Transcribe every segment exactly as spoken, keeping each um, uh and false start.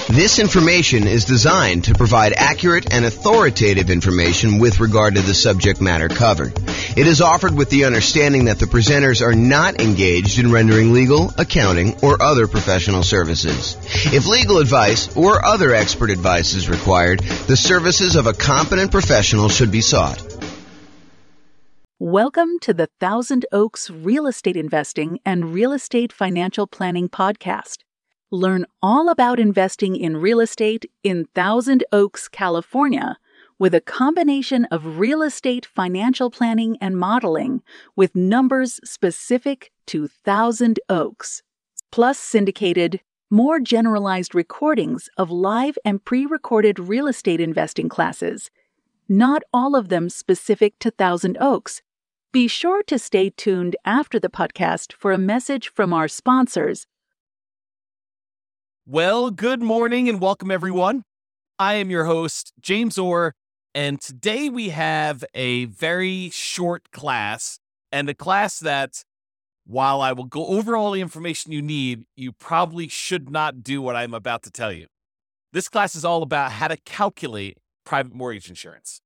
This information is designed to provide accurate and authoritative information with regard to the subject matter covered. It is offered with the understanding that the presenters are not engaged in rendering legal, accounting, or other professional services. If legal advice or other expert advice is required, the services of a competent professional should be sought. Welcome to the Thousand Oaks Real Estate Investing and Real Estate Financial Planning Podcast. Learn all about investing in real estate in Thousand Oaks, California, with a combination of real estate financial planning and modeling with numbers specific to Thousand Oaks, plus syndicated, more generalized recordings of live and pre-recorded real estate investing classes, not all of them specific to Thousand Oaks. Be sure to stay tuned after the podcast for a message from our sponsors. Well, good morning and welcome everyone. I am your host, James Orr, and today we have a very short class, and a class that, while I will go over all the information you need, you probably should not do what I'm about to tell you. This class is all about how to calculate private mortgage insurance.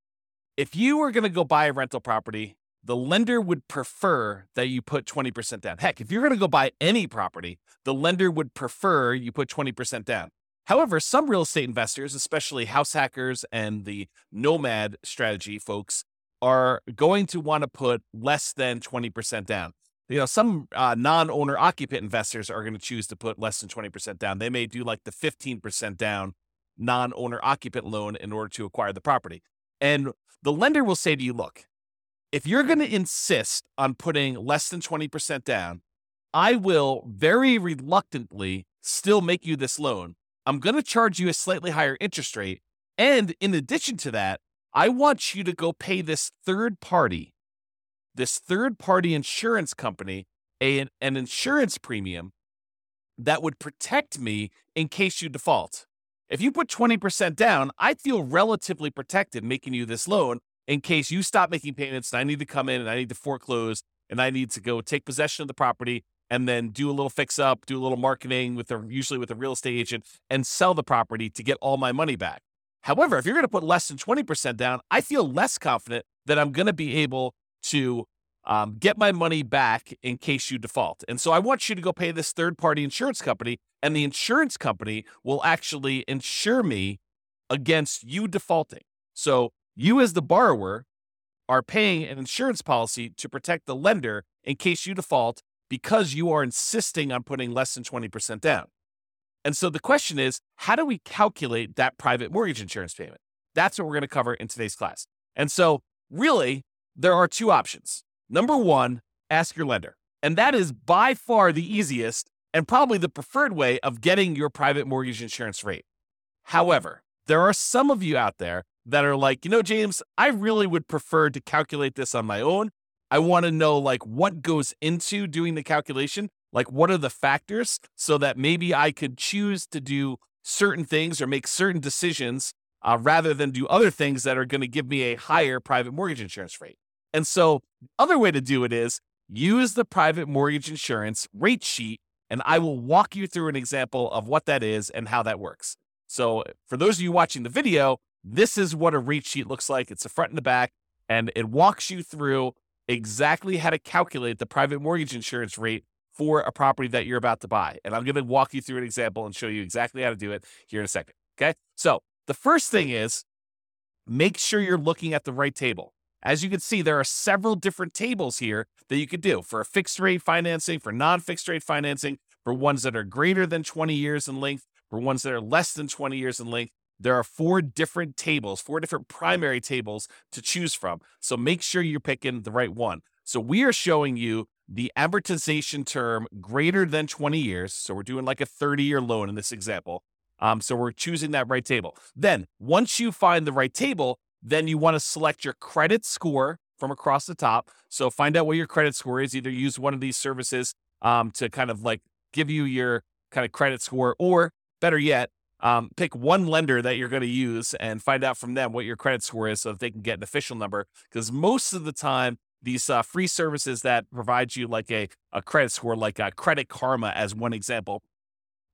If you are going to go buy a rental property, the lender would prefer that you put twenty percent down. Heck, if you're going to go buy any property, the lender would prefer you put twenty percent down. However, some real estate investors, especially house hackers and the nomad strategy folks, are going to want to put less than twenty percent down. You know, some uh, non-owner occupant investors are going to choose to put less than twenty percent down. They may do like the fifteen percent down non-owner occupant loan in order to acquire the property. And the lender will say to you, look, if you're going to insist on putting less than twenty percent down, I will very reluctantly still make you this loan. I'm going to charge you a slightly higher interest rate. And in addition to that, I want you to go pay this third party, this third party insurance company, a, an insurance premium that would protect me in case you default. If you put twenty percent down, I feel relatively protected making you this loan in case you stop making payments and I need to come in and I need to foreclose and I need to go take possession of the property and then do a little fix up, do a little marketing with a, usually with a real estate agent, and sell the property to get all my money back. However, if you're going to put less than twenty percent down, I feel less confident that I'm going to be able to um, get my money back in case you default. And so I want you to go pay this third party insurance company, and the insurance company will actually insure me against you defaulting. So you as the borrower are paying an insurance policy to protect the lender in case you default because you are insisting on putting less than twenty percent down. And so the question is, how do we calculate that private mortgage insurance payment? That's what we're going to cover in today's class. And so really, there are two options. Number one, ask your lender. And that is by far the easiest and probably the preferred way of getting your private mortgage insurance rate. However, there are some of you out there that are like, you know, James, I really would prefer to calculate this on my own. I want to know like what goes into doing the calculation, like what are the factors so that maybe I could choose to do certain things or make certain decisions uh, rather than do other things that are going to give me a higher private mortgage insurance rate. And so the other way to do it is use the private mortgage insurance rate sheet, and I will walk you through an example of what that is and how that works. So for those of you watching the video, this is what a rate sheet looks like. It's the front and the back, and it walks you through exactly how to calculate the private mortgage insurance rate for a property that you're about to buy. And I'm going to walk you through an example and show you exactly how to do it here in a second. Okay. So the first thing is make sure you're looking at the right table. As you can see, there are several different tables here that you could do for a fixed rate financing, for non-fixed rate financing, for ones that are greater than twenty years in length, for ones that are less than twenty years in length. There are four different tables, four different primary tables to choose from. So make sure you're picking the right one. So we are showing you the amortization term greater than twenty years. So we're doing like a thirty year loan in this example. Um, so we're choosing that right table. Then once you find the right table, then you want to select your credit score from across the top. So find out what your credit score is. Either use one of these services um, to kind of like give you your kind of credit score, or better yet, um, pick one lender that you're going to use and find out from them what your credit score is so that they can get an official number. Because most of the time, these uh, free services that provide you like a, a credit score, like a Credit Karma as one example, um,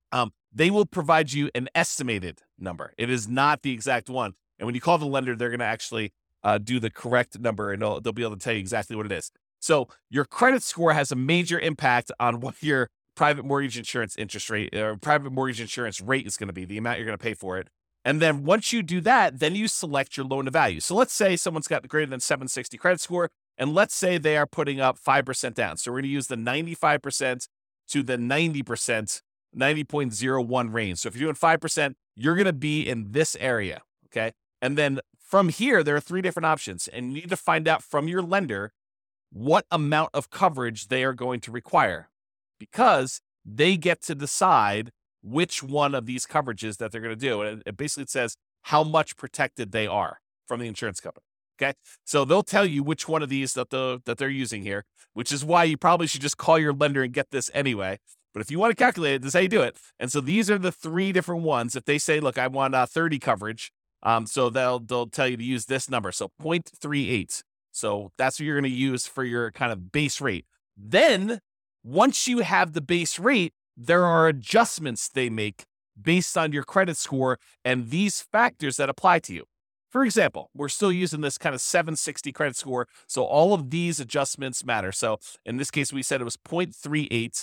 they will provide you an estimated number. It is not the exact one. And when you call the lender, they're going to actually uh, do the correct number, and they'll, they'll be able to tell you exactly what it is. So your credit score has a major impact on what your private mortgage insurance interest rate or private mortgage insurance rate is going to be, the amount you're going to pay for it. And then once you do that, then you select your loan to value. So let's say someone's got greater than seven sixty credit score, and let's say they are putting up five percent down. So we're going to use the ninety-five percent to the ninety percent, ninety point zero one range. So if you're doing five percent, you're going to be in this area, okay? And then from here, there are three different options, and you need to find out from your lender what amount of coverage they are going to require, because they get to decide which one of these coverages that they're going to do. And it basically says how much protected they are from the insurance company. Okay. So they'll tell you which one of these that the that they're using here, which is why you probably should just call your lender and get this anyway. But if you want to calculate it, this is how you do it. And so these are the three different ones. If they say, look, I want uh, thirty coverage, um, so they'll they'll tell you to use this number. So zero point three eight. So that's what you're going to use for your kind of base rate. Then once you have the base rate, there are adjustments they make based on your credit score and these factors that apply to you. For example, we're still using this kind of seven sixty credit score, so all of these adjustments matter. So in this case, we said it was zero point three eight.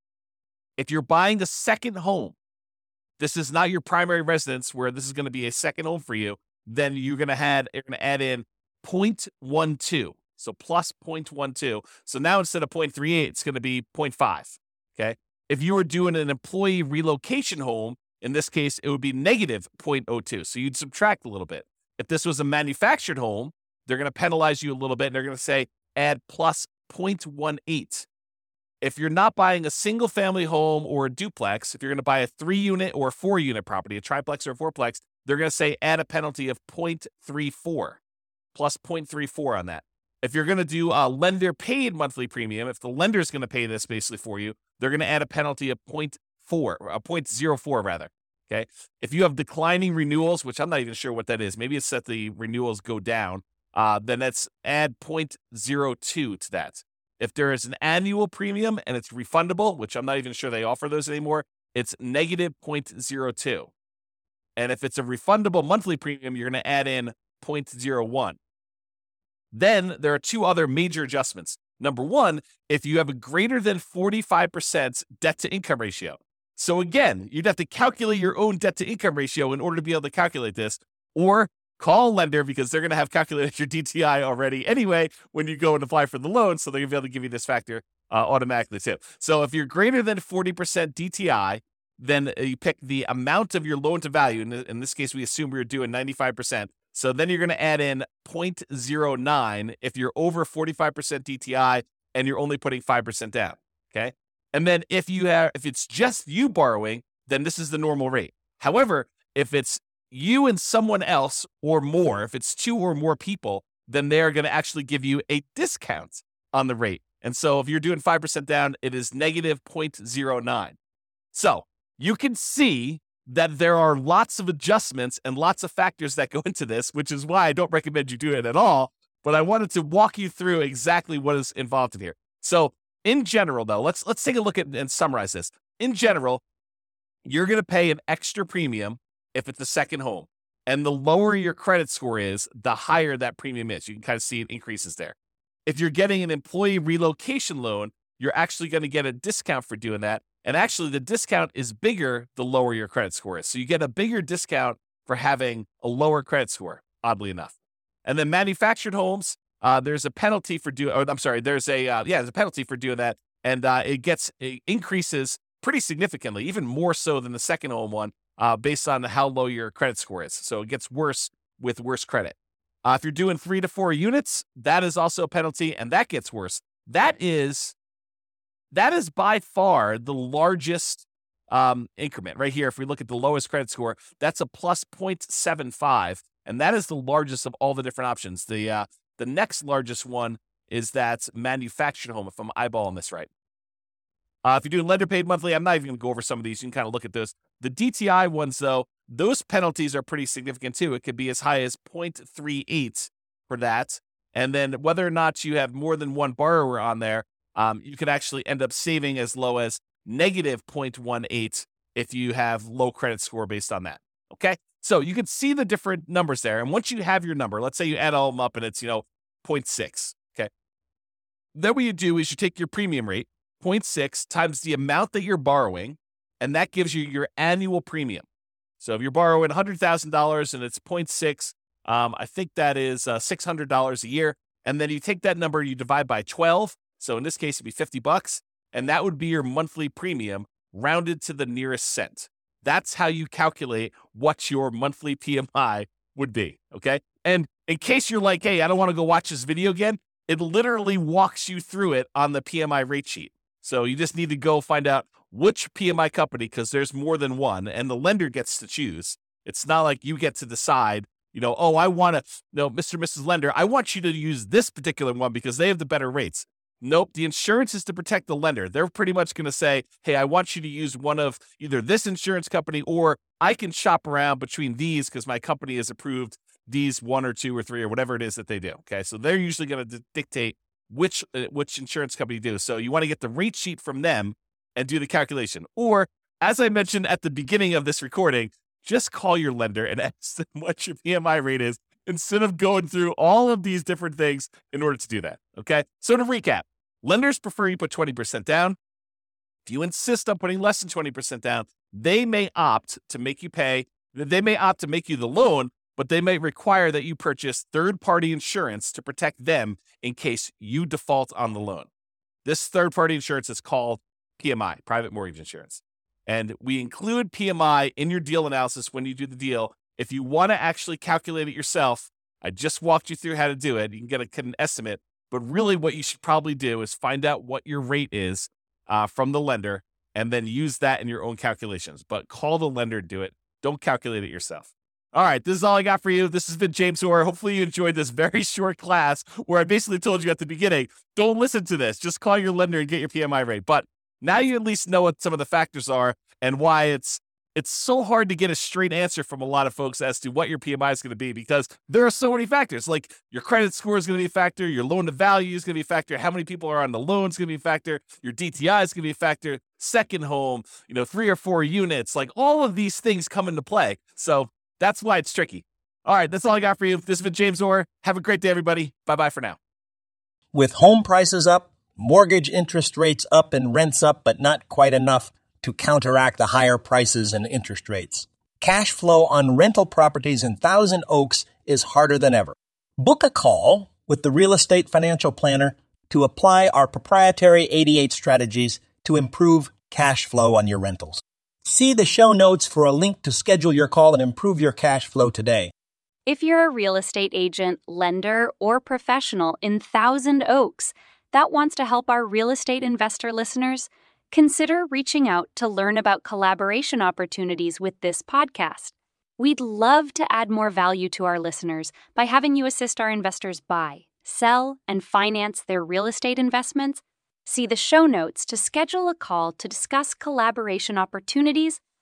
If you're buying a second home, this is not your primary residence where this is going to be a second home for you, then you're going to add, you're going to add in zero point one two. So plus zero point one two. So now instead of zero point three eight, it's going to be zero point five. Okay. If you were doing an employee relocation home, in this case, it would be negative zero point zero two. So you'd subtract a little bit. If this was a manufactured home, they're going to penalize you a little bit, and they're going to say add plus zero point one eight. If you're not buying a single family home or a duplex, if you're going to buy a three unit or four unit property, a triplex or a fourplex, they're going to say add a penalty of zero point three four, plus zero point three four on that. If you're going to do a lender paid monthly premium, if the lender is going to pay this basically for you, they're going to add a penalty of zero point four, or zero point zero four rather. Okay. If you have declining renewals, which I'm not even sure what that is, maybe it's that the renewals go down, uh, then that's add zero point zero two to that. If there is an annual premium and it's refundable, which I'm not even sure they offer those anymore, it's negative zero point zero two. And if it's a refundable monthly premium, you're going to add in zero point zero one. Then there are two other major adjustments. Number one, if you have a greater than forty-five percent debt to income ratio. So again, you'd have to calculate your own debt to income ratio in order to be able to calculate this, or call a lender because they're going to have calculated your D T I already anyway when you go and apply for the loan. So they're going to be able to give you this factor uh, automatically too. So if you're greater than forty percent D T I, then you pick the amount of your loan to value. In, in this case, we assume we were doing ninety-five percent. So then you're going to add in zero point zero nine if you're over forty-five percent D T I and you're only putting five percent down. Okay. And then if you have, if it's just you borrowing, then this is the normal rate. However, if it's you and someone else or more, if it's two or more people, then they're going to actually give you a discount on the rate. And so if you're doing five percent down, it is negative zero point zero nine. So you can see that there are lots of adjustments and lots of factors that go into this, which is why I don't recommend you do it at all. But I wanted to walk you through exactly what is involved in here. So in general, though, let's let's take a look at and summarize this. In general, you're going to pay an extra premium if it's a second home. And the lower your credit score is, the higher that premium is. You can kind of see it increases there. If you're getting an employee relocation loan, you're actually going to get a discount for doing that. And actually, the discount is bigger the lower your credit score is. So you get a bigger discount for having a lower credit score, oddly enough. And then manufactured homes, uh, there's a penalty for doing, or I'm sorry, there's a, uh, yeah, there's a penalty for doing that. And uh, it gets, it increases pretty significantly, even more so than the second home one, uh, based on how low your credit score is. So it gets worse with worse credit. Uh, if you're doing three to four units, that is also a penalty, and that gets worse. That is, that is by far the largest um, increment right here. If we look at the lowest credit score, that's a plus zero point seven five, and that is the largest of all the different options. The uh, the next largest one is that manufactured home, if I'm eyeballing this right. Uh, if you're doing lender paid monthly, I'm not even going to go over some of these. You can kind of look at those. The D T I ones, though, those penalties are pretty significant too. It could be as high as zero point three eight for that. And then whether or not you have more than one borrower on there, um, you could actually end up saving as low as negative zero point one eight if you have low credit score based on that. Okay. So you can see the different numbers there. And once you have your number, let's say you add all of them up and it's, you know, zero point six. Okay. Then what you do is you take your premium rate, zero point six times the amount that you're borrowing, and that gives you your annual premium. So if you're borrowing one hundred thousand dollars and it's zero point six, um, I think that is uh, six hundred dollars a year. And then you take that number, you divide by twelve. So in this case, it'd be fifty bucks. And that would be your monthly premium rounded to the nearest cent. That's how you calculate what your monthly P M I would be, okay? And in case you're like, hey, I don't want to go watch this video again, it literally walks you through it on the P M I rate sheet. So you just need to go find out which P M I company, because there's more than one, and the lender gets to choose. It's not like you get to decide, you know, oh, I want to, no, Mister and Missus Lender, I want you to use this particular one because they have the better rates. Nope, the insurance is to protect the lender. They're pretty much going to say, hey, I want you to use one of either this insurance company, or I can shop around between these because my company has approved these one or two or three or whatever it is that they do. Okay, so they're usually going to dictate which uh, which insurance company do. So you want to get the rate sheet from them and do the calculation. Or, as I mentioned at the beginning of this recording, just call your lender and ask them what your P M I rate is instead of going through all of these different things in order to do that. Okay, so to recap, lenders prefer you put twenty percent down. If you insist on putting less than twenty percent down, they may opt to make you pay. They may opt to make you the loan, but they may require that you purchase third-party insurance to protect them in case you default on the loan. This third-party insurance is called P M I, private mortgage insurance. And we include P M I in your deal analysis when you do the deal. If you want to actually calculate it yourself, I just walked you through how to do it. You can get, a, get an estimate. But really what you should probably do is find out what your rate is uh, from the lender and then use that in your own calculations. But call the lender and do it. Don't calculate it yourself. All right, this is all I got for you. This has been James Orr. Hopefully you enjoyed this very short class where I basically told you at the beginning, don't listen to this. Just call your lender and get your P M I rate. But now you at least know what some of the factors are and why it's it's so hard to get a straight answer from a lot of folks as to what your P M I is going to be, because there are so many factors. Like your credit score is going to be a factor, your loan to value is going to be a factor, how many people are on the loan is going to be a factor, your D T I is going to be a factor, second home, you know, three or four units, like all of these things come into play. So that's why it's tricky. All right, that's all I got for you. This has been James Orr. Have a great day, everybody. Bye-bye for now. With home prices up, mortgage interest rates up, and rents up, but not quite enough to counteract the higher prices and interest rates, cash flow on rental properties in Thousand Oaks is harder than ever. Book a call with the Real Estate Financial Planner to apply our proprietary eighty-eight strategies to improve cash flow on your rentals. See the show notes for a link to schedule your call and improve your cash flow today. If you're a real estate agent, lender, or professional in Thousand Oaks that wants to help our real estate investor listeners, consider reaching out to learn about collaboration opportunities with this podcast. We'd love to add more value to our listeners by having you assist our investors buy, sell, and finance their real estate investments. See the show notes to schedule a call to discuss collaboration opportunities